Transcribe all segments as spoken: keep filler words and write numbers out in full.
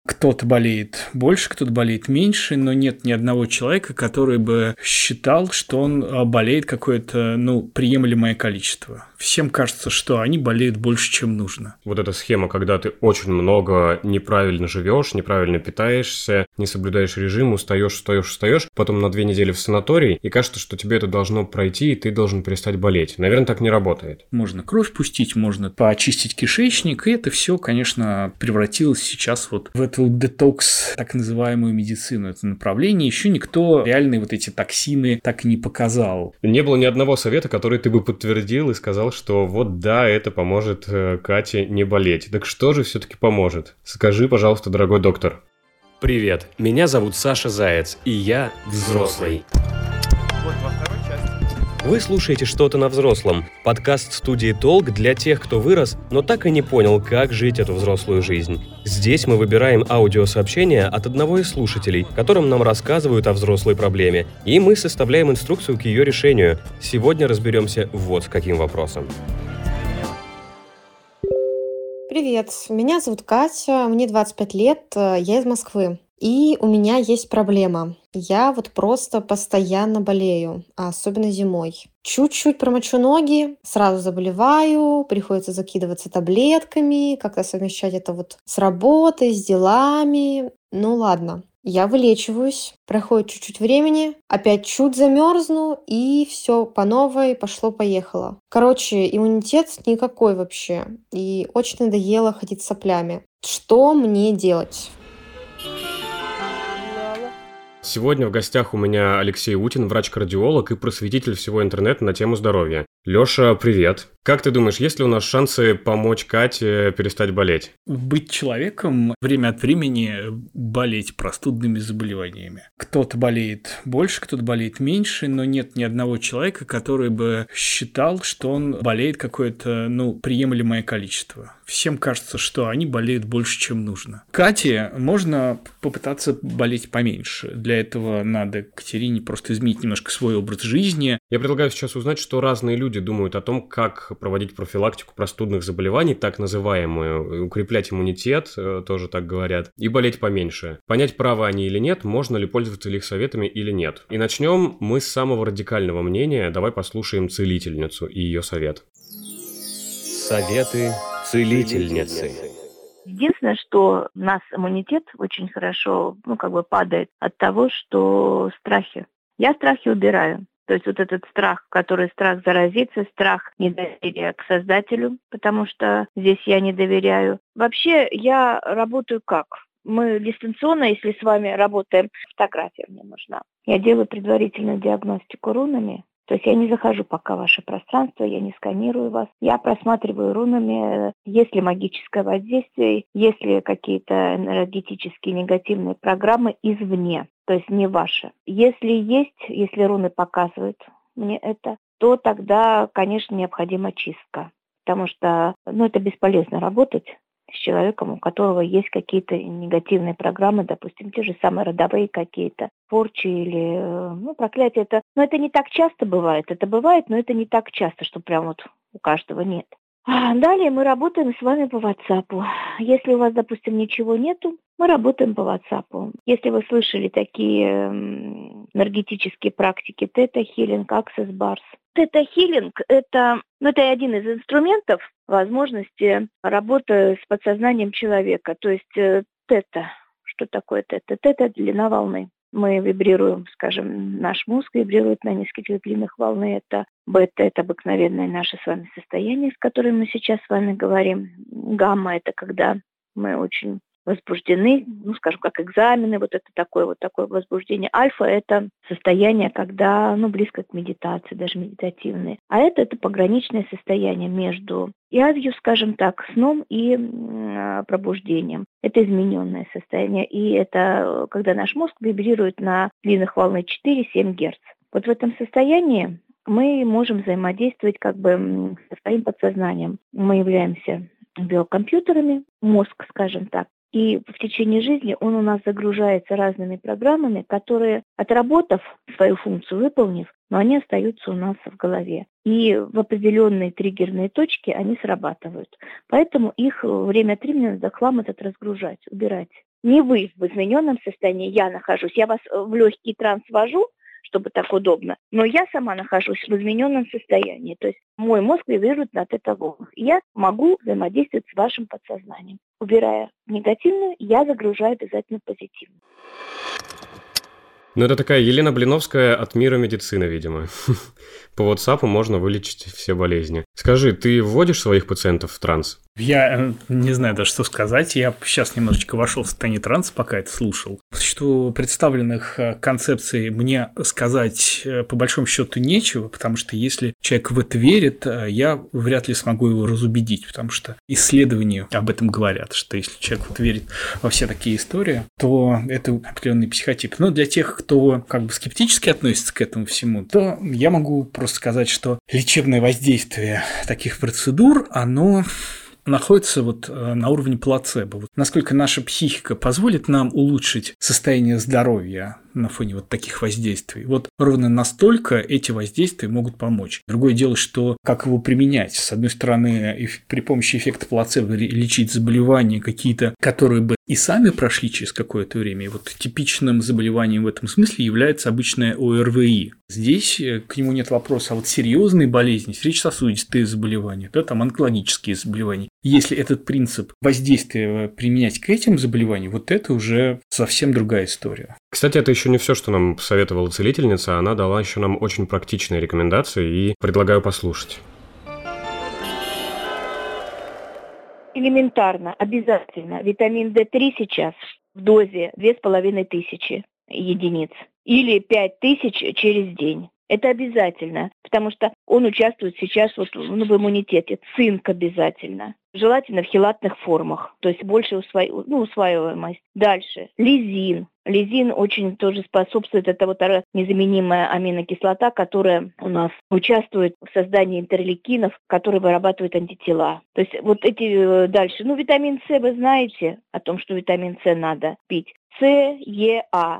Кто-то болеет больше, кто-то болеет меньше, но нет ни одного человека, который бы считал, что он а, болеет какое-то, ну, приемлемое количество. Всем кажется, что они болеют больше, чем нужно. Вот эта схема, когда ты очень много неправильно живешь, неправильно питаешься, не соблюдаешь режим, устаешь, устаешь, устаешь, потом на две недели в санаторий, и кажется, что тебе это должно пройти, и ты должен перестать болеть. Наверное, так не работает. Можно кровь пустить, можно поочистить кишечник, и это все, конечно, превратилось сейчас вот в эту детокс, так называемую медицину, это направление. Еще никто реальные вот эти токсины так и не показал. Не было ни одного совета, который ты бы подтвердил и сказал, что вот да, это поможет э, Кате не болеть. Так что же все-таки поможет? Скажи, пожалуйста, дорогой доктор. Привет, меня зовут Саша Заяц, и я взрослый. Вот во второй части. Вы слушаете «Что-то на взрослом» – подкаст студии «Толк» для тех, кто вырос, но так и не понял, как жить эту взрослую жизнь. Здесь мы выбираем аудиосообщения от одного из слушателей, которым нам рассказывают о взрослой проблеме, и мы составляем инструкцию к ее решению. Сегодня разберемся вот с каким вопросом. Привет, меня зовут Катя, мне двадцать пять лет, э, я из Москвы. И у меня есть проблема. Я вот просто постоянно болею, а особенно зимой. Чуть-чуть промочу ноги, сразу заболеваю, приходится закидываться таблетками, как-то совмещать это вот с работой, с делами. Ну ладно. Я вылечиваюсь, проходит чуть-чуть времени, опять чуть замерзну, и все по новой пошло-поехало. Короче, иммунитет никакой вообще, и очень надоело ходить с соплями. Что мне делать? Сегодня в гостях у меня Алексей Утин, врач-кардиолог и просветитель всего интернета на тему здоровья. Лёша, привет. Как ты думаешь, есть ли у нас шансы помочь Кате перестать болеть? Быть человеком, время от времени болеть простудными заболеваниями. Кто-то болеет больше, кто-то болеет меньше, но нет ни одного человека, который бы считал, что он болеет какое-то, ну, приемлемое количество. Всем кажется, что они болеют больше, чем нужно. Кате можно попытаться болеть поменьше. Для этого надо Катерине просто изменить немножко свой образ жизни. Я предлагаю сейчас узнать, что разные люди думают о том, как проводить профилактику простудных заболеваний, так называемую, укреплять иммунитет, тоже так говорят, и болеть поменьше. Понять, правы они или нет, можно ли пользоваться их советами или нет. И начнем мы с самого радикального мнения. Давай послушаем целительницу и ее совет. Советы целительницы. Единственное, что у нас иммунитет очень хорошо, ну, как бы падает от того, что страхи. Я страхи убираю. То есть вот этот страх, который страх заразиться, страх недоверия к Создателю, потому что здесь я не доверяю. Вообще я работаю как? Мы дистанционно, если с вами работаем, фотография мне нужна. Я делаю предварительную диагностику рунами. То есть я не захожу пока в ваше пространство, я не сканирую вас. Я просматриваю рунами, есть ли магическое воздействие, есть ли какие-то энергетические негативные программы извне, то есть не ваши. Если есть, если руны показывают мне это, то тогда, конечно, необходима чистка. Потому что ну, это бесполезно работать с человеком, у которого есть какие-то негативные программы, допустим, те же самые родовые какие-то, порчи или ну, проклятия. Это, но это не так часто бывает. Это бывает, но это не так часто, что прям вот у каждого нет. Далее мы работаем с вами по WhatsApp. Если у вас, допустим, ничего нету, мы работаем по WhatsApp. Если вы слышали такие энергетические практики, тета-хилинг, Access Bars. Тета-хилинг – это, ну, это один из инструментов возможности работы с подсознанием человека. То есть тета, что такое тета? Тета – длина волны. Мы вибрируем, скажем, наш мозг вибрирует на нескольких длинных волны. Это бета – это обыкновенное наше с вами состояние, с которым мы сейчас с вами говорим. Гамма – это когда мы очень возбуждены, ну, скажем, как экзамены, вот это такое вот такое возбуждение. Альфа – это состояние, когда, ну, близко к медитации, даже медитативные. А это, это пограничное состояние между язью, скажем так, сном и э, пробуждением. Это измененное состояние, и это когда наш мозг вибрирует на длинных волнах четыре-семь Гц. Вот в этом состоянии мы можем взаимодействовать как бы со своим подсознанием. Мы являемся биокомпьютерами, мозг, скажем так. И в течение жизни он у нас загружается разными программами, которые, отработав свою функцию, выполнив, но они остаются у нас в голове. И в определенные триггерные точки они срабатывают. Поэтому их время от времени надо хлам этот разгружать, убирать. Не вы в измененном состоянии, я нахожусь. Я вас в легкий транс ввожу, чтобы так удобно, но я сама нахожусь в измененном состоянии. То есть мой мозг вибрирует на тета-волнах. Я могу взаимодействовать с вашим подсознанием. Убирая негативную, я загружаю обязательно позитивную. Ну, это такая Елена Блиновская от мира медицины, видимо. По WhatsApp можно вылечить все болезни. Скажи, ты вводишь своих пациентов в транс? Я не знаю даже, что сказать. Я сейчас немножечко вошел в состояние транса, пока это слушал. Что представленных концепций мне сказать по большому счету нечего, потому что если человек в это верит, я вряд ли смогу его разубедить, потому что исследования об этом говорят, что если человек вот верит во все такие истории, то это определенный психотип. Но для тех, кто как бы скептически относится к этому всему, то я могу просто сказать, что лечебное воздействие таких процедур, оно находится вот на уровне плацебо. Вот насколько наша психика позволит нам улучшить состояние здоровья на фоне вот таких воздействий. Вот ровно настолько эти воздействия могут помочь. Другое дело, что как его применять. С одной стороны, при помощи эффекта плацебо лечить заболевания какие-то, которые бы и сами прошли через какое-то время. И вот типичным заболеванием в этом смысле является обычное ОРВИ. Здесь к нему нет вопроса, а вот серьезные болезни, сердечно-сосудистые заболевания, да, там онкологические заболевания. Если этот принцип воздействия применять к этим заболеваниям, вот это уже совсем другая история. Кстати, это еще не все, что нам посоветовала целительница. Она дала еще нам очень практичные рекомендации и предлагаю послушать. Элементарно, обязательно. Витамин дэ три сейчас в дозе две с половиной тысячи единиц или пять тысяч через день. Это обязательно, потому что он участвует сейчас вот в иммунитете. Цинк обязательно. Желательно в хелатных формах, то есть больше усво... ну, усваиваемость. Дальше. Лизин. Лизин очень тоже способствует, это вот незаменимая аминокислота, которая у нас участвует в создании интерлейкинов, которые вырабатывают антитела. То есть вот эти дальше. Ну, витамин С, вы знаете о том, что витамин С надо пить. С, Е, А.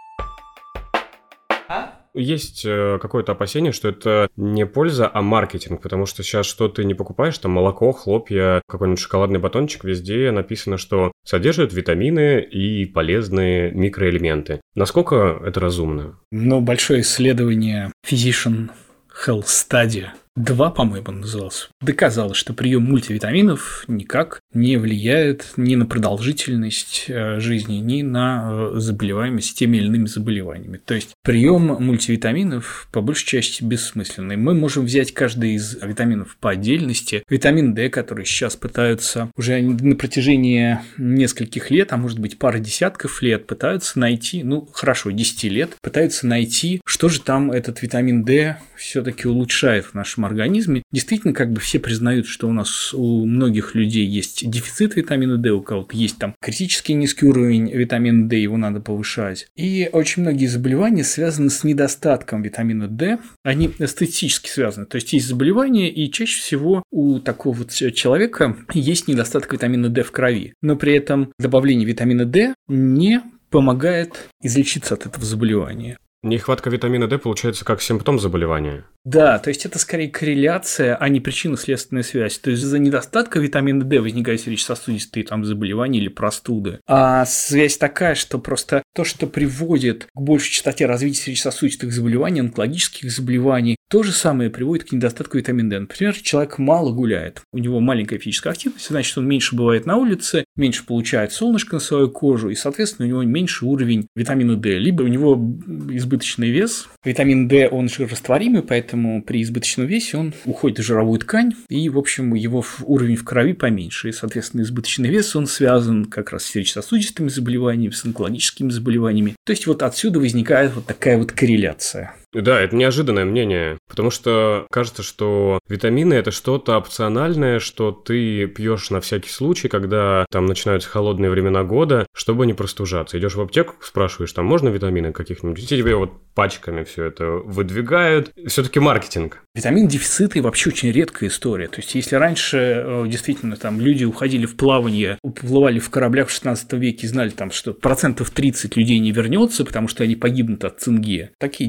Есть какое-то опасение, что это не польза, а маркетинг, потому что сейчас что ты не покупаешь, там молоко, хлопья, какой-нибудь шоколадный батончик, везде написано, что содержит витамины и полезные микроэлементы. Насколько это разумно? Ну, большое исследование Physician Health Study два, по-моему, назывался, доказало, что прием мультивитаминов никак не влияет ни на продолжительность жизни, ни на заболеваемость теми или иными заболеваниями. То есть прием мультивитаминов по большей части бессмысленный. Мы можем взять каждый из витаминов по отдельности. Витамин D, который сейчас пытаются уже на протяжении нескольких лет, а может быть пары десятков лет, пытаются найти, ну хорошо, десять лет, пытаются найти, что же там этот витамин D все-таки улучшает в нашем организме. Действительно, как бы все признают, что у нас у многих людей есть дефицит витамина D, у кого-то есть там критически низкий уровень витамина D, его надо повышать. И очень многие заболевания связаны с недостатком витамина D, они статистически связаны. То есть есть заболевания, и чаще всего у такого вот человека есть недостаток витамина D в крови. Но при этом добавление витамина D не помогает излечиться от этого заболевания. Нехватка витамина D получается как симптом заболевания. Да, то есть это скорее корреляция, а не причинно-следственная связь. То есть из-за недостатка витамина D возникают сердечно-сосудистые там заболевания или простуды. А связь такая, что просто то, что приводит к большей частоте развития сердечно-сосудистых заболеваний, онкологических заболеваний, то же самое приводит к недостатку витамина D. Например, человек мало гуляет, у него маленькая физическая активность, значит, он меньше бывает на улице, меньше получает солнышко на свою кожу, и, соответственно, у него меньше уровень витамина D. Либо у него избыточный вес. Витамин D, он жирорастворимый, поэтому при избыточном весе он уходит в жировую ткань, и, в общем, его уровень в крови поменьше. И, соответственно, избыточный вес, он связан как раз с сердечно-сосудистыми заболеваниями, с онкологическими заболеваниями. То есть, вот отсюда возникает вот такая вот корреляция. Да, это неожиданное мнение, потому что кажется, что витамины – это что-то опциональное, что ты пьешь на всякий случай, когда там начинаются холодные времена года, чтобы не простужаться. Идешь в аптеку, спрашиваешь, там можно витамины каких-нибудь, и тебе вот пачками все это выдвигают. Все-таки маркетинг. Витамин дефицита и вообще очень редкая история. То есть, если раньше действительно там люди уходили в плавание, уплывали в кораблях в шестнадцатом веке и знали там, что процентов тридцать людей не вернется, потому что они погибнут от цинги, такие действительно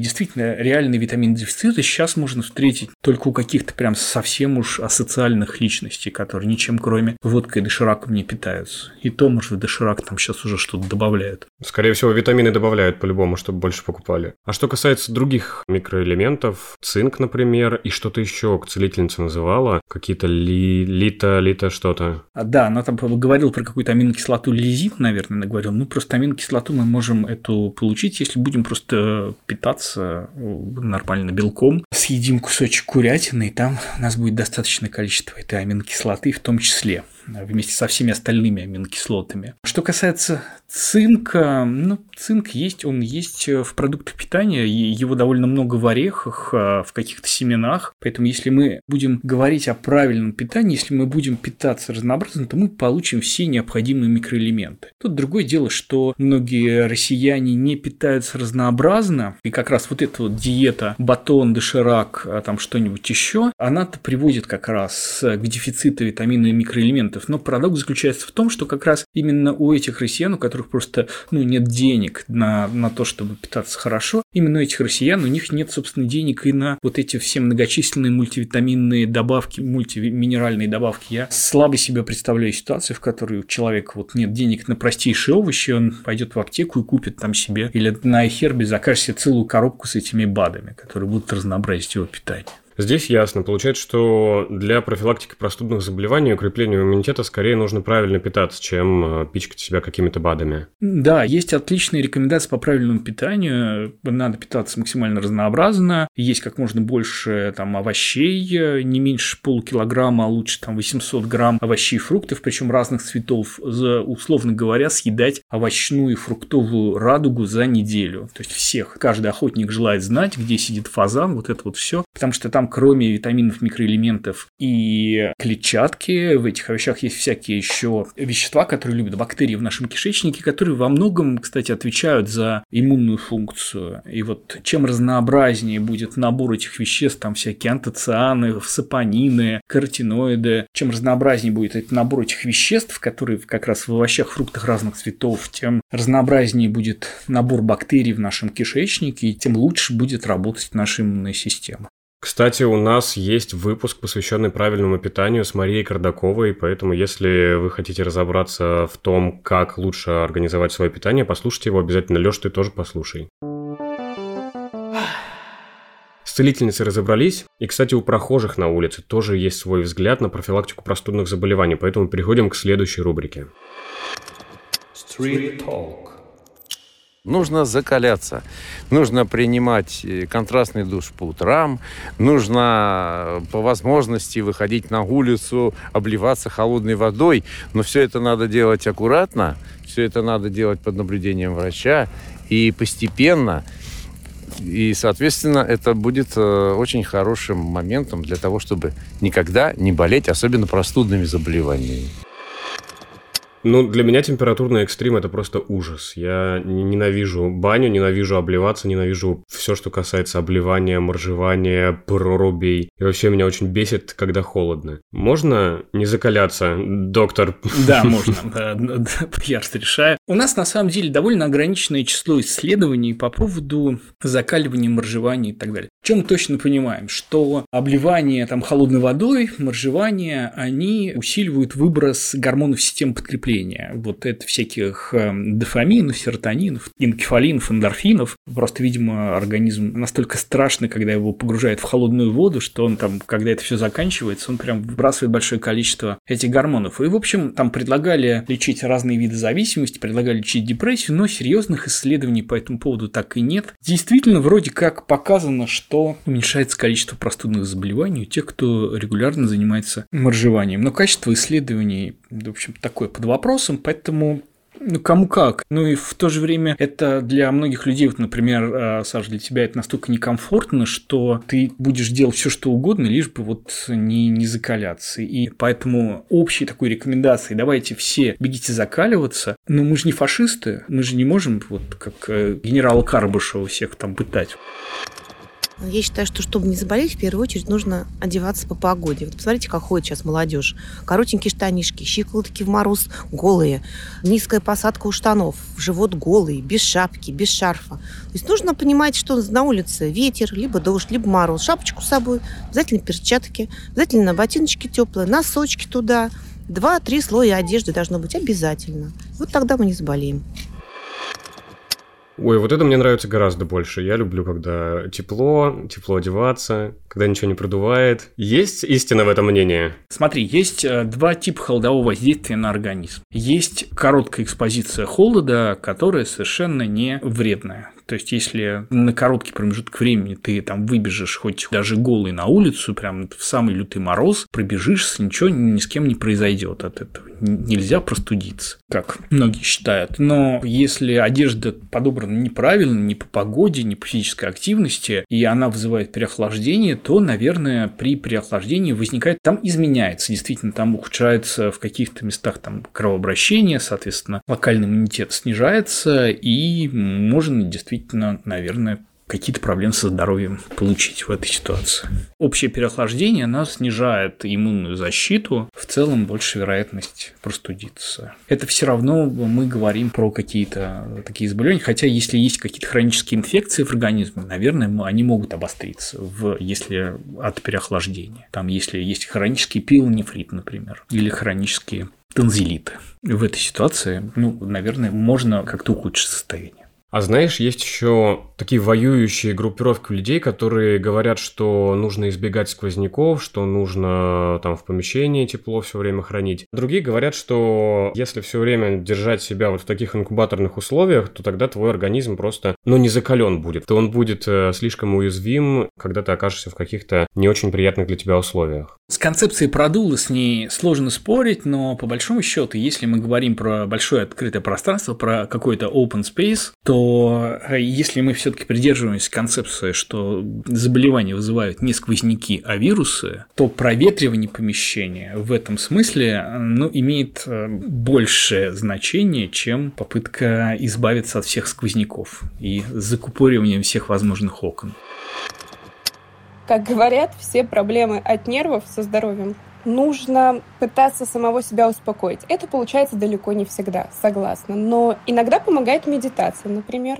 какие-то реальные витаминные дефициты сейчас можно встретить только у каких-то прям совсем уж асоциальных личностей, которые ничем кроме водкой и дошираком не питаются. И то, может, в доширак там сейчас уже что-то добавляют. Скорее всего, витамины добавляют по-любому, чтобы больше покупали. А что касается других микроэлементов, цинк, например, и что-то еще целительница называла, какие-то ли, лито, лито что-то. А, да, она там говорила про какую-то аминокислоту лизит, наверное, она говорила. Ну, просто аминокислоту мы можем эту получить, если будем просто питаться нормально белком. Съедим кусочек курятины, и там у нас будет достаточное количество этой аминокислоты, в том числе вместе со всеми остальными аминокислотами. Что касается цинка, ну, цинк есть, он есть в продуктах питания, и его довольно много в орехах, в каких-то семенах, поэтому если мы будем говорить о правильном питании, если мы будем питаться разнообразно, то мы получим все необходимые микроэлементы. Тут другое дело, что многие россияне не питаются разнообразно, и как раз вот эта вот диета батон, доширак, там что-нибудь еще, она-то приводит как раз к дефициту витаминов и микроэлементов. Но парадокс заключается в том, что как раз именно у этих россиян, у которых просто ну, нет денег на, на то, чтобы питаться хорошо, именно у этих россиян у них нет, собственно, денег и на вот эти все многочисленные мультивитаминные добавки, мультиминеральные добавки. Я слабо себе представляю ситуацию, в которой у человека вот нет денег на простейшие овощи, он пойдет в аптеку и купит там себе, или на iHerb закажет себе целую коробку с этими БАДами, которые будут разнообразить его питание. Здесь ясно. Получается, что для профилактики простудных заболеваний и укрепления иммунитета скорее нужно правильно питаться, чем пичкать себя какими-то БАДами. Да, есть отличные рекомендации по правильному питанию. Надо питаться максимально разнообразно. Есть как можно больше там, овощей, не меньше полукилограмма, а лучше там, восемьсот грамм овощей и фруктов, причем разных цветов, за, условно говоря, съедать овощную и фруктовую радугу за неделю. То есть всех. Каждый охотник желает знать, где сидит фазан, вот это вот все, потому что там кроме витаминов, микроэлементов и клетчатки, в этих овощах есть всякие еще вещества, которые любят бактерии в нашем кишечнике, которые во многом, кстати, отвечают за иммунную функцию. И вот чем разнообразнее будет набор этих веществ, там всякие антоцианы, сапонины, каротиноиды, чем разнообразнее будет этот набор этих веществ, которые как раз в овощах, фруктах разных цветов, тем разнообразнее будет набор бактерий в нашем кишечнике, и тем лучше будет работать наша иммунная система. Кстати, у нас есть выпуск, посвященный правильному питанию с Марией Кардаковой, поэтому если вы хотите разобраться в том, как лучше организовать свое питание, послушайте его обязательно. Лёш, ты тоже послушай. С целительницей разобрались, и, кстати, у прохожих на улице тоже есть свой взгляд на профилактику простудных заболеваний, поэтому переходим к следующей рубрике. Street Talk. Нужно закаляться, нужно принимать контрастный душ по утрам, нужно по возможности выходить на улицу, обливаться холодной водой, но все это надо делать аккуратно, все это надо делать под наблюдением врача и постепенно. И, соответственно, это будет очень хорошим моментом для того, чтобы никогда не болеть, особенно простудными заболеваниями. Ну, для меня температурный экстрим – это просто ужас. Я ненавижу баню, ненавижу обливаться, ненавижу все, что касается обливания, моржевания, прорубей. И вообще меня очень бесит, когда холодно. Можно не закаляться, доктор? Да, можно. Я разрешаю. У нас, на самом деле, довольно ограниченное число исследований по поводу закаливания, моржевания и так далее. В чем мы точно понимаем, что обливание там, холодной водой, моржевание, они усиливают выброс гормонов системы подкрепления. Вот это всяких дофаминов, серотонинов, энкефалинов, эндорфинов. Просто, видимо, организм настолько страшный, когда его погружают в холодную воду, что он там, когда это все заканчивается, он прям выбрасывает большое количество этих гормонов. И, в общем, там предлагали лечить разные виды зависимости, предлагали лечить депрессию, но серьезных исследований по этому поводу так и нет. Действительно, вроде как показано, что уменьшается количество простудных заболеваний у тех, кто регулярно занимается моржеванием. Но качество исследований, в общем, такое под вопросом, поэтому ну, кому как. Ну и в то же время это для многих людей, вот, например, Саша, для тебя это настолько некомфортно, что ты будешь делать все, что угодно, лишь бы вот не, не закаляться. И поэтому общей такой рекомендацией: давайте все бегите закаливаться. Но мы же не фашисты, мы же не можем вот как генерал Карбышева всех там пытать. Я считаю, что чтобы не заболеть, в первую очередь нужно одеваться по погоде. Вот посмотрите, как ходит сейчас молодежь. Коротенькие штанишки, щиколотки в мороз голые, низкая посадка у штанов, живот голый, без шапки, без шарфа. То есть нужно понимать, что на улице ветер, либо дождь, либо мороз. Шапочку с собой, обязательно перчатки, обязательно ботиночки теплые, носочки туда. Два-три слоя одежды должно быть обязательно. Вот тогда мы не заболеем. Ой, вот это мне нравится гораздо больше. Я люблю, когда тепло, тепло одеваться, когда ничего не продувает. Есть истина в этом мнении? Смотри, есть два типа холодового воздействия на организм. Есть короткая экспозиция холода, которая совершенно не вредная. То есть, если на короткий промежуток времени ты там выбежишь хоть даже голый на улицу, прям в самый лютый мороз, пробежишься, ничего ни с кем не произойдет от этого. Нельзя простудиться, как многие считают. Но если одежда подобрана неправильно, не по погоде, не по физической активности, и она вызывает переохлаждение, то, наверное, при переохлаждении возникает, там изменяется. Действительно, там ухудшается в каких-то местах там кровообращение, соответственно, локальный иммунитет снижается, и можно действительно, наверное, какие-то проблемы со здоровьем получить в этой ситуации. Общее переохлаждение, оно снижает иммунную защиту, в целом больше вероятность простудиться. Это все равно мы говорим про какие-то такие заболевания, хотя если есть какие-то хронические инфекции в организме, наверное, они могут обостриться, в, если от переохлаждения. Там, если есть хронический пилонефрит, например, или хронические танзелиты. В этой ситуации, ну, наверное, можно как-то ухудшить состояние. А знаешь, есть еще такие воюющие группировки людей, которые говорят, что нужно избегать сквозняков, что нужно там в помещении тепло все время хранить. Другие говорят, что если все время держать себя вот в таких инкубаторных условиях, то тогда твой организм просто, ну, не закален будет. То он будет э, слишком уязвим, когда ты окажешься в каких-то не очень приятных для тебя условиях. С концепцией продула с ней сложно спорить, но по большому счету, если мы говорим про большое открытое пространство, про какой-то open space, то если мы все-таки придерживаемся концепции, что заболевания вызывают не сквозняки, а вирусы, то проветривание помещения в этом смысле, ну, имеет большее значение, чем попытка избавиться от всех сквозняков и закупоривание всех возможных окон. Как говорят, все проблемы от нервов со здоровьем нужно пытаться самого себя успокоить. Это получается далеко не всегда, согласна. Но иногда помогает медитация, например.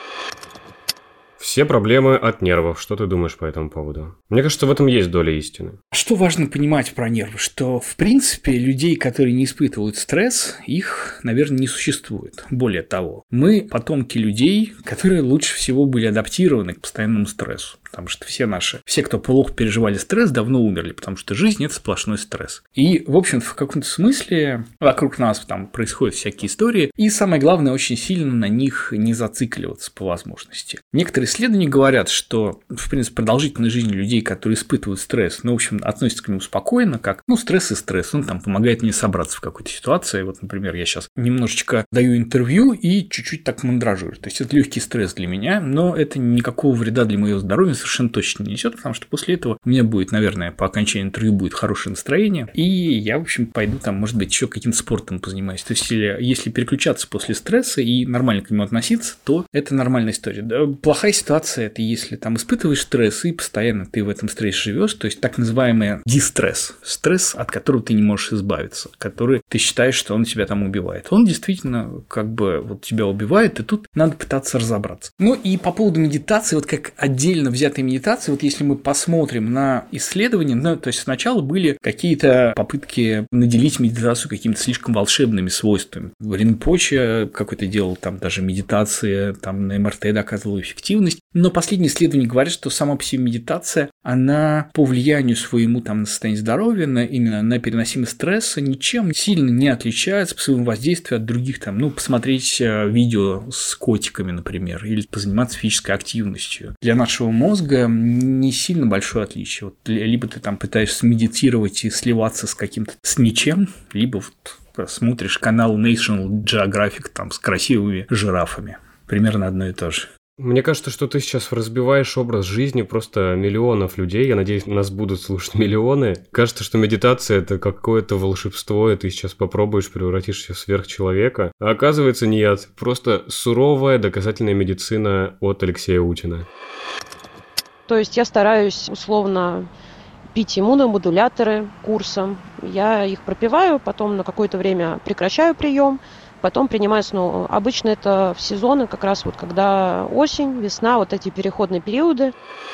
Все проблемы от нервов. Что ты думаешь по этому поводу? Мне кажется, в этом есть доля истины. Что важно понимать про нервы? Что, в принципе, людей, которые не испытывают стресс, их, наверное, не существует. Более того, мы потомки людей, которые лучше всего были адаптированы к постоянному стрессу. Потому что все наши, все, кто плохо переживали стресс, давно умерли, потому что жизнь – это сплошной стресс. И, в общем-то, в каком-то смысле вокруг нас там происходят всякие истории, и самое главное, очень сильно на них не зацикливаться по возможности. Некоторые исследования говорят, что, в принципе, продолжительность жизни людей, которые испытывают стресс, ну, в общем, относятся к нему спокойно, как, ну, стресс и стресс, он там помогает мне собраться в какой-то ситуации. Вот, например, я сейчас немножечко даю интервью и чуть-чуть так мандражирую. То есть, это легкий стресс для меня, но это никакого вреда для моего здоровья совершенно точно не несет, потому что после этого у меня будет, наверное, по окончании интервью будет хорошее настроение, и я, в общем, пойду там, может быть, еще каким-то спортом позанимаюсь. То есть, если, если переключаться после стресса и нормально к нему относиться, то это нормальная история. Да, плохая ситуация – это если там испытываешь стресс, и постоянно ты в этом стрессе живешь, то есть, так называемый дистресс, стресс, от которого ты не можешь избавиться, который ты считаешь, что он тебя там убивает. Он действительно как бы вот тебя убивает, и тут надо пытаться разобраться. Ну и по поводу медитации, вот как отдельно взять этой медитации, вот если мы посмотрим на исследования, ну, то есть сначала были какие-то попытки наделить медитацию какими-то слишком волшебными свойствами. Ринпоче какой-то делал там даже медитации, там на эм эр тэ доказывал эффективность, но последние исследования говорят, что сама по себе медитация, она по влиянию своему там на состояние здоровья, на, именно на переносимость стресса ничем сильно не отличается по своему воздействию от других там, ну, посмотреть видео с котиками, например, или позаниматься физической активностью. Для нашего мозга не сильно большое отличие. Вот, либо ты там пытаешься медитировать и сливаться с каким-то с ничем, либо вот смотришь канал National Geographic там с красивыми жирафами. Примерно одно и то же. Мне кажется, что ты сейчас разбиваешь образ жизни просто миллионов людей. Я надеюсь, нас будут слушать миллионы. Кажется, что медитация – это какое-то волшебство, и ты сейчас попробуешь, превратишься в сверхчеловека. А оказывается, нет. Просто суровая доказательная медицина от Алексея Утина. То есть я стараюсь условно пить иммуномодуляторы курсом. Я их пропиваю, потом на какое-то время прекращаю прием, потом принимаю снова. Обычно это в сезоны, как раз вот когда осень, весна, вот эти переходные периоды.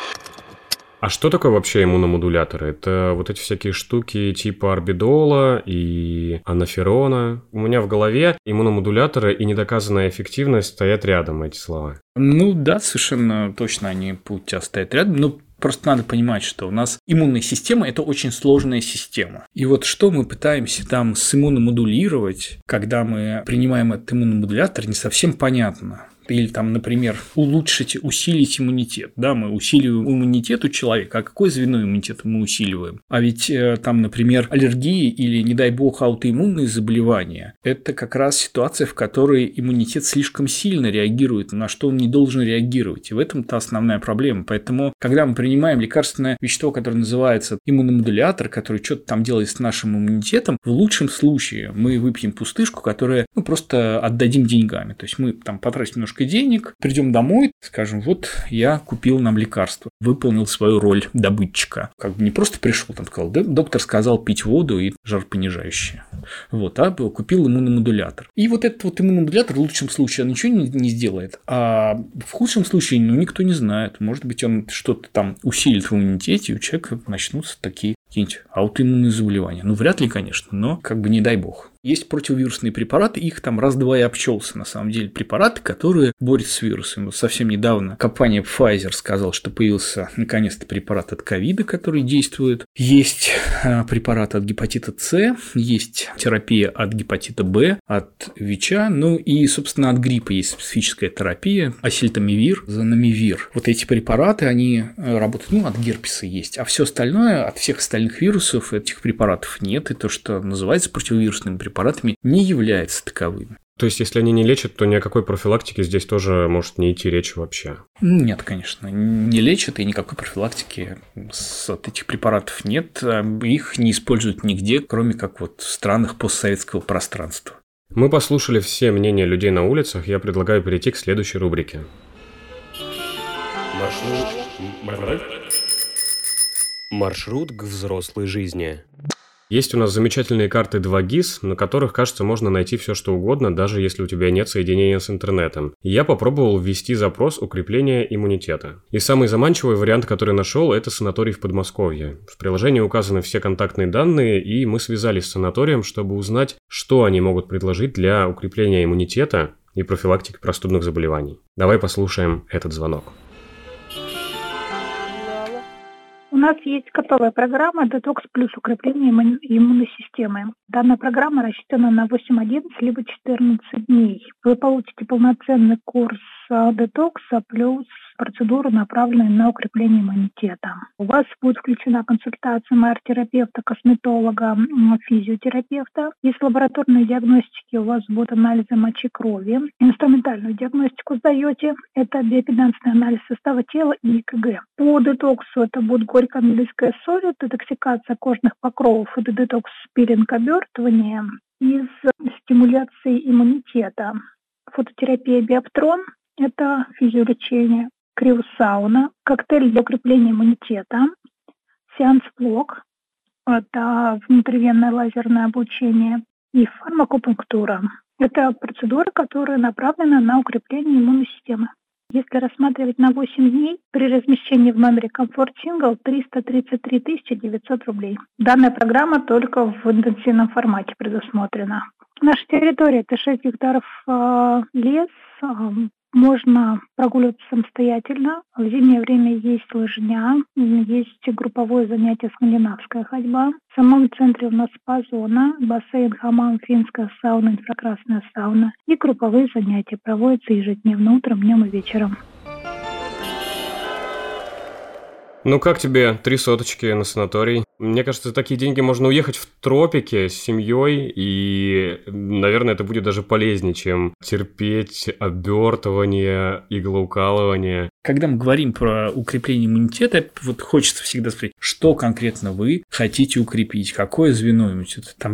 А что такое вообще иммуномодуляторы? Это вот эти всякие штуки типа орбидола и анаферона. У меня в голове иммуномодуляторы и недоказанная эффективность стоят рядом, эти слова. Ну да, совершенно точно они у тебя стоят рядом. Ну, просто надо понимать, что у нас иммунная система – это очень сложная система. И вот что мы пытаемся там симмуномодулировать, когда мы принимаем этот иммуномодулятор, не совсем понятно. Или там, например, улучшить, усилить иммунитет. Да, мы усиливаем иммунитет у человека. А какое звено иммунитета мы усиливаем? А ведь там, например, аллергии или, не дай бог, аутоиммунные заболевания – это как раз ситуация, в которой иммунитет слишком сильно реагирует, на что он не должен реагировать. И в этом-то основная проблема. Поэтому, когда мы принимаем лекарственное вещество, которое называется иммуномодулятор, который что-то там делает с нашим иммунитетом, в лучшем случае мы выпьем пустышку, которую ну, просто отдадим деньгами. То есть мы там потратим немножко денег, придем домой, скажем, вот я купил нам лекарство, выполнил свою роль добытчика. Как бы не просто пришел, там сказал, да, доктор сказал пить воду и жаропонижающее. Вот, а купил иммуномодулятор. И вот этот вот иммуномодулятор в лучшем случае он ничего не, не сделает, а в худшем случае ну, никто не знает. Может быть, он что-то там усилит в иммунитете, и у человека начнутся такие какие-нибудь аутоиммунные заболевания. Ну, вряд ли, конечно, но как бы не дай бог. Есть противовирусные препараты, их там раз-два и обчелся, на самом деле, препараты, которые борются с вирусами. Вот совсем недавно компания Pfizer сказала, что появился наконец-то препарат от ковида, который действует. Есть препарат от гепатита С, есть терапия от гепатита Б, от ВИЧа, ну и, собственно, от гриппа есть специфическая терапия, осельтамивир, занамивир. Вот эти препараты, они работают, ну, от герпеса есть, а все остальное, от всех остальных вирусов этих препаратов нет, и то, что называется противовирусными препаратами, препаратами не является таковыми. То есть, если они не лечат, то ни о какой профилактике здесь тоже может не идти речи вообще? Нет, конечно, не лечат, и никакой профилактики от этих препаратов нет. Их не используют нигде, кроме как вот в странах постсоветского пространства. Мы послушали все мнения людей на улицах, я предлагаю перейти к следующей рубрике. Маршрут... Маршрут к взрослой жизни. Есть у нас замечательные карты два гис, на которых, кажется, можно найти все, что угодно, даже если у тебя нет соединения с интернетом. Я попробовал ввести запрос укрепления иммунитета. И самый заманчивый вариант, который нашел, это санаторий в Подмосковье. В приложении указаны все контактные данные, и мы связались с санаторием, чтобы узнать, что они могут предложить для укрепления иммунитета и профилактики простудных заболеваний. Давай послушаем этот звонок. У нас есть готовая программа «Детокс плюс укрепление иммунной системы». Данная программа рассчитана на восемь, одиннадцать либо четырнадцать дней. Вы получите полноценный курс детокса плюс процедуры, направленные на укрепление иммунитета. У вас будет включена консультация майор-терапевта, косметолога, физиотерапевта. Из лабораторной диагностики у вас будут анализы мочи, крови. Инструментальную диагностику сдаете. Это биопедансный анализ состава тела и ЭКГ. По детоксу это будет горькая английская соль, детоксикация кожных покровов, это детокс пилинг, обертывание из стимуляции иммунитета. Фототерапия биоптрон – это физиолечение. Криосауна, коктейль для укрепления иммунитета, сеанс блок, это внутривенное лазерное облучение, и фармакопунктура. Это процедура, которая направлена на укрепление иммунной системы. Если рассматривать на восемь дней, при размещении в номере Комфорт Сингл триста тридцать три тысячи девятьсот рублей. Данная программа только в интенсивном формате предусмотрена. Наша территория – это шесть гектаров э, лес, э, можно прогуливаться самостоятельно. В зимнее время есть лыжня, есть групповое занятие скандинавская ходьба. В самом центре у нас спа-зона, бассейн, хамам, финская сауна, инфракрасная сауна. И групповые занятия проводятся ежедневно утром, днем и вечером. Ну как тебе три соточки на санаторий? Мне кажется, за такие деньги можно уехать в тропики с семьей, и, наверное, это будет даже полезнее, чем терпеть обертывание, иглоукалывание. Когда мы говорим про укрепление иммунитета, вот хочется всегда спросить, что конкретно вы хотите укрепить, какое звено иммунитета, там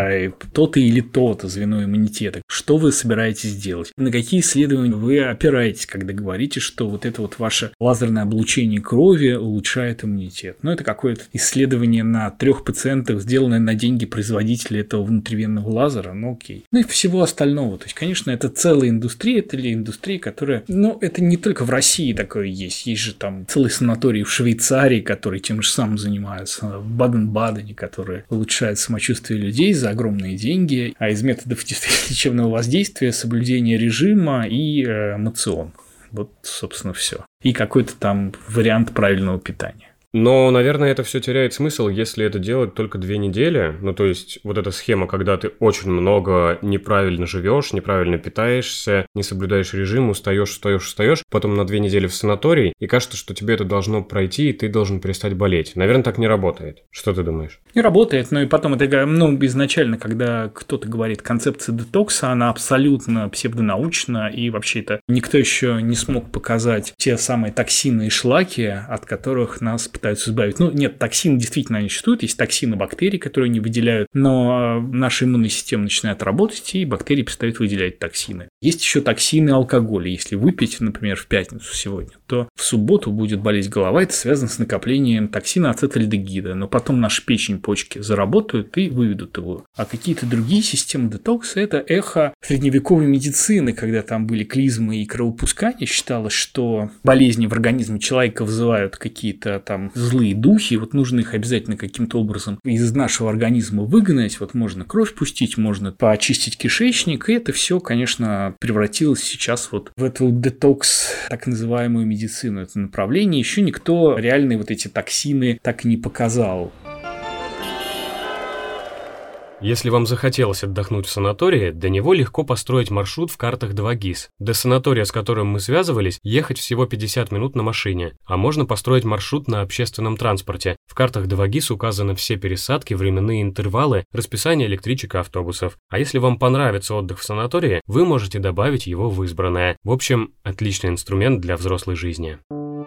то-то или то-то звено иммунитета, что вы собираетесь делать, на какие исследования вы опираетесь, когда говорите, что вот это вот ваше лазерное облучение крови улучшает иммунитет. Ну, это какое-то исследование на трех пациентах, сделанное на деньги производителя этого внутривенного лазера, ну окей. Ну и всего остального. То есть, конечно, это целая индустрия, это ли индустрия, которая, ну, это не только в России такое есть, есть же там целый санаторий в Швейцарии, которые тем же самым занимаются, в Баден-Бадене, которые улучшают самочувствие людей за огромные деньги, а из методов лечебного воздействия соблюдение режима и э, мацион. Вот, собственно, все. И какой-то там вариант правильного питания. Но, наверное, это все теряет смысл, если это делать только две недели. Ну, то есть, вот эта схема, когда ты очень много неправильно живешь, неправильно питаешься, не соблюдаешь режим, устаешь, устаешь, устаешь, потом на две недели в санаторий, и кажется, что тебе это должно пройти, и ты должен перестать болеть. Наверное, так не работает. Что ты думаешь? Не работает, но и потом это, ну, изначально, когда кто-то говорит, концепция детокса, она абсолютно псевдонаучна, и вообще это никто еще не смог показать те самые токсины и шлаки, от которых нас пытаются избавить. Ну, нет, токсины действительно не существуют, есть токсины бактерий, которые не выделяют, но наша иммунная система начинает работать, и бактерии перестают выделять токсины. Есть еще токсины алкоголя. Если выпить, например, в пятницу сегодня, то в субботу будет болеть голова, это связано с накоплением токсина ацетальдегида, но потом наша печень, почки заработают и выведут его. А какие-то другие системы детокса – это эхо средневековой медицины, когда там были клизмы и кровопускания, считалось, что болезни в организме человека вызывают какие-то там злые духи, вот нужно их обязательно каким-то образом из нашего организма выгнать, вот можно кровь пустить, можно поочистить кишечник, и это все, конечно, превратилось сейчас вот в эту детокс, так называемую медицину, это направление. Еще никто реальные вот эти токсины так и не показал. Если вам захотелось отдохнуть в санатории, до него легко построить маршрут в картах два гис. До санатория, с которым мы связывались, ехать всего пятьдесят минут на машине, а можно построить маршрут на общественном транспорте. В картах два гис указаны все пересадки, временные интервалы, расписание электричек и автобусов. А если вам понравится отдых в санатории, вы можете добавить его в избранное. В общем, отличный инструмент для взрослой жизни.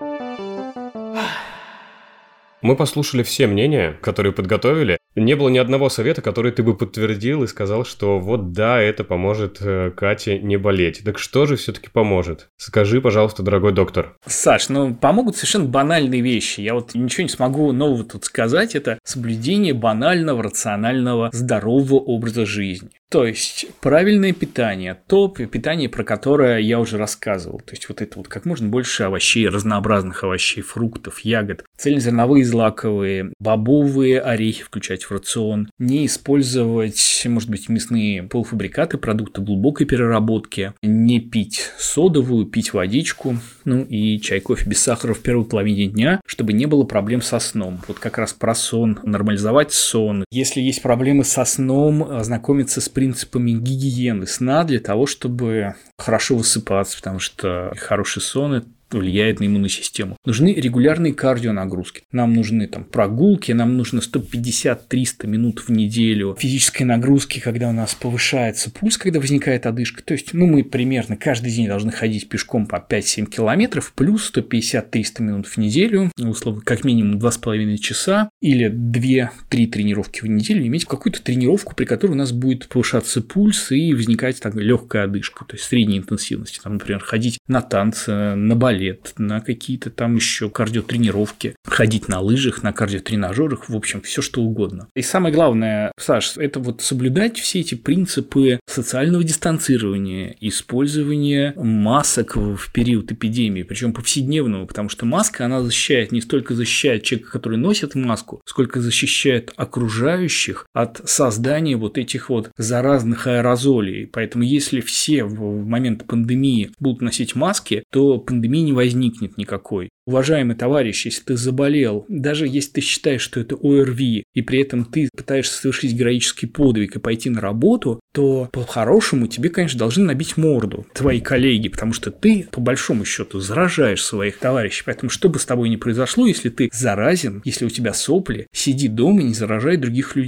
Мы послушали все мнения, которые подготовили. Не было ни одного совета, который ты бы подтвердил и сказал, что вот да, это поможет э, Кате не болеть. Так что же все-таки поможет? Скажи, пожалуйста, дорогой доктор. Саш, ну помогут совершенно банальные вещи. Я вот ничего не смогу нового тут сказать. Это соблюдение банального, рационального, здорового образа жизни. То есть правильное питание, то питание, про которое я уже рассказывал. То есть вот это вот как можно больше овощей, разнообразных овощей, фруктов, ягод, цельнозерновые, злаковые, бобовые орехи включать в рацион, не использовать, может быть, мясные полуфабрикаты, продукты глубокой переработки, не пить содовую, пить водичку, ну и чай, кофе без сахара в первой половине дня, чтобы не было проблем со сном. Вот как раз про сон, нормализовать сон. Если есть проблемы со сном, ознакомиться с принципами гигиены сна для того, чтобы хорошо высыпаться, потому что хороший сон – влияет на иммунную систему. Нужны регулярные кардионагрузки. Нам нужны там прогулки, нам нужно сто пятьдесят - триста минут в неделю физической нагрузки, когда у нас повышается пульс, когда возникает одышка. То есть, ну, мы примерно каждый день должны ходить пешком по пять-семь километров, плюс сто пятьдесят - триста минут в неделю, условно, как минимум два с половиной часа или две-три тренировки в неделю, иметь какую-то тренировку, при которой у нас будет повышаться пульс и возникать так, легкая одышка, то есть средней интенсивности. Там, например, ходить на танцы, на балет, на какие-то там еще кардиотренировки, ходить на лыжах, на кардиотренажерах, в общем, все что угодно. И самое главное, Саш, это вот соблюдать все эти принципы социального дистанцирования, использования масок в период эпидемии, причем повседневного, потому что маска, она защищает, не столько защищает человека, который носит маску, сколько защищает окружающих от создания вот этих вот заразных аэрозолей. Поэтому если все в момент пандемии будут носить маски, то пандемия не возникнет никакой. Уважаемый товарищ, если ты заболел, даже если ты считаешь, что это О Р Ви, и при этом ты пытаешься совершить героический подвиг и пойти на работу, то по-хорошему тебе, конечно, должны набить морду твои коллеги, потому что ты, по большому счету, заражаешь своих товарищей. Поэтому что бы с тобой ни произошло, если ты заразен, если у тебя сопли, сиди дома и не заражай других людей.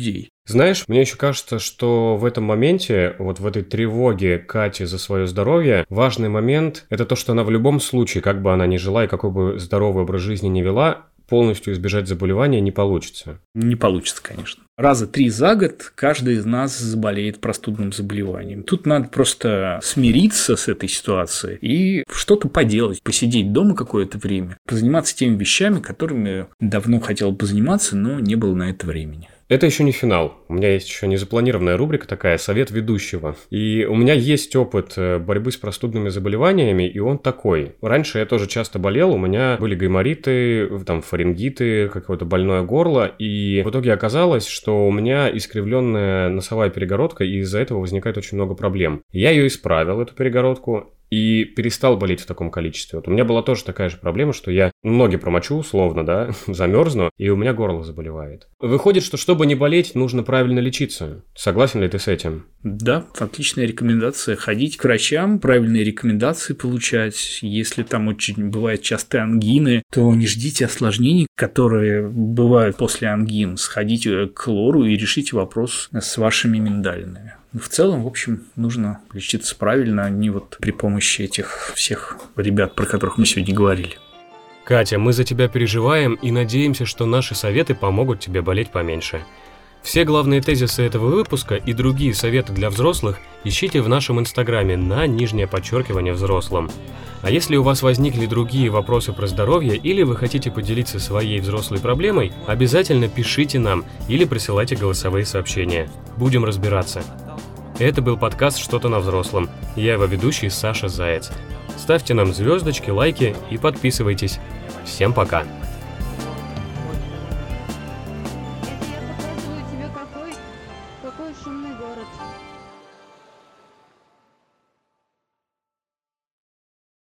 Знаешь, мне еще кажется, что в этом моменте, вот в этой тревоге Кати за свое здоровье, важный момент – это то, что она в любом случае, как бы она ни жила и какой бы здоровый образ жизни ни вела, полностью избежать заболевания не получится. Не получится, конечно. Раза три за год каждый из нас заболеет простудным заболеванием. Тут надо просто смириться с этой ситуацией и что-то поделать, посидеть дома какое-то время, позаниматься теми вещами, которыми давно хотел позаниматься, но не было на это времени. Это еще не финал. У меня есть еще незапланированная рубрика такая «Совет ведущего». И у меня есть опыт борьбы с простудными заболеваниями, и он такой. Раньше я тоже часто болел, у меня были гаймориты, там, фарингиты, какое-то больное горло, и в итоге оказалось, что у меня искривленная носовая перегородка, и из-за этого возникает очень много проблем. Я ее исправил, эту перегородку, и перестал болеть в таком количестве. Вот у меня была тоже такая же проблема, что я ноги промочу условно, да, замерзну, и у меня горло заболевает. Выходит, что чтобы не болеть, нужно правильно лечиться. Согласен ли ты с этим? Да, отличная рекомендация. Ходить к врачам, правильные рекомендации получать. Если там очень бывают частые ангины, то не ждите осложнений, которые бывают после ангин. Сходите к лору и решите вопрос с вашими миндалинами. В целом, в общем, нужно лечиться правильно, а не вот при помощи этих всех ребят, про которых мы сегодня говорили. Катя, мы за тебя переживаем и надеемся, что наши советы помогут тебе болеть поменьше. Все главные тезисы этого выпуска и другие советы для взрослых ищите в нашем инстаграме на нижнее подчеркивание взрослым. А если у вас возникли другие вопросы про здоровье или вы хотите поделиться своей взрослой проблемой, обязательно пишите нам или присылайте голосовые сообщения. Будем разбираться. Это был подкаст «Что-то на взрослом». Я его ведущий Саша Заяц. Ставьте нам звездочки, лайки и подписывайтесь. Всем пока! Я показываю тебе, какой, какой шумный город.